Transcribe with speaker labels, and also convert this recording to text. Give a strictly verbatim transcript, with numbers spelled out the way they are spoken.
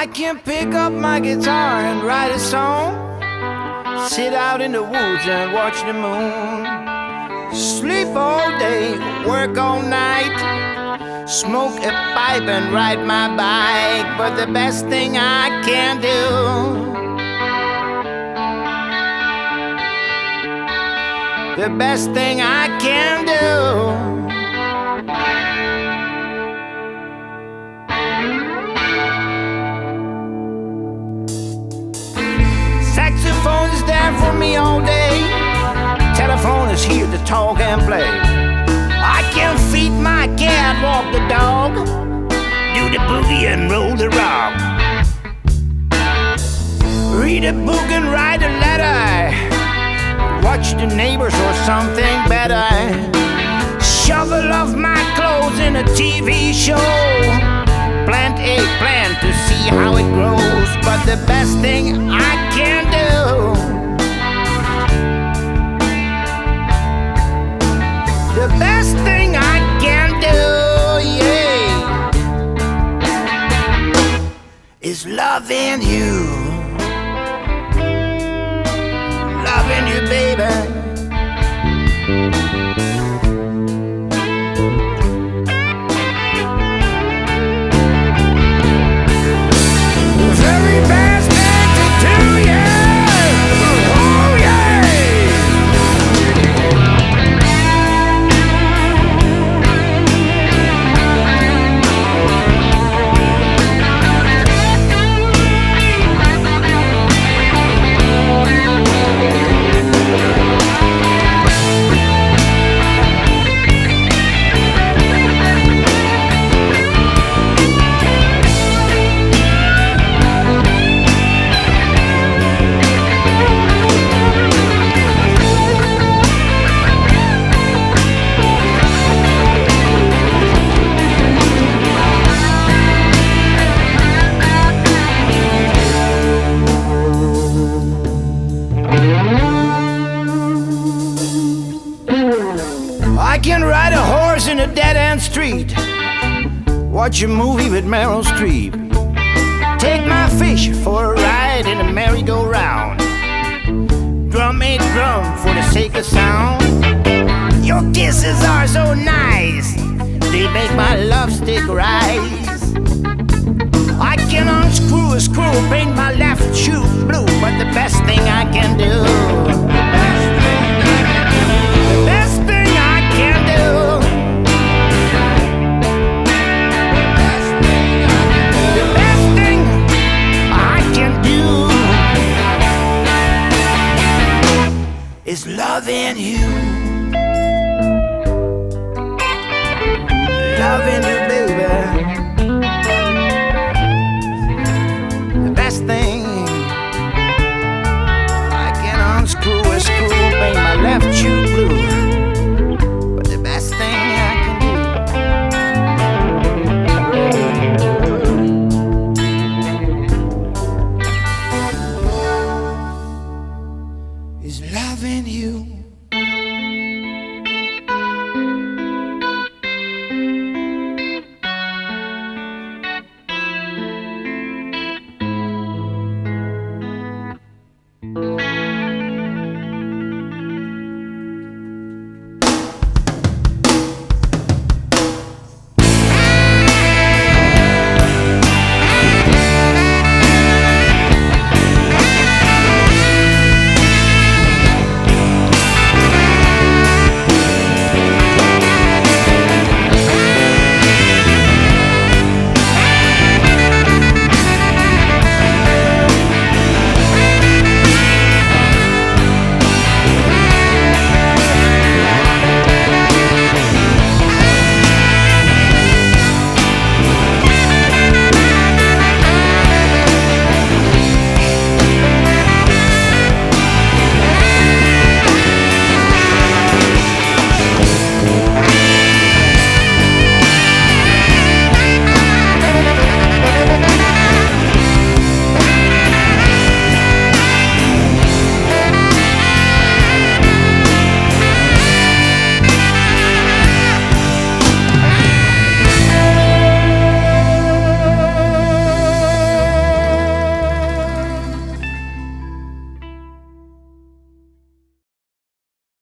Speaker 1: I can pick up my guitar and write a song, sit out in the woods and watch the moon, sleep all day, work all night, smoke a pipe and ride my bike. But the best thing I can do, the best thing I can do, saxophone is there for me all day, telephone is here to talk and play. I can feed my cat, walk the dog, do the boogie and roll the rock, read a book and write a letter, watch the neighbors or something better, shovel off my clothes in a T V show, plant a plant to see how it grows. But the best thing I can do, the best thing I can do, yeah, is loving you, loving you, baby. I can ride a horse in a dead-end street, watch a movie with Meryl Streep, take my fish for a ride in a merry-go-round, drum a drum for the sake of sound. Your kisses are so nice, they make my love stick rise. I can unscrew a screw, paint my left shoe blue, but the best thing I can do,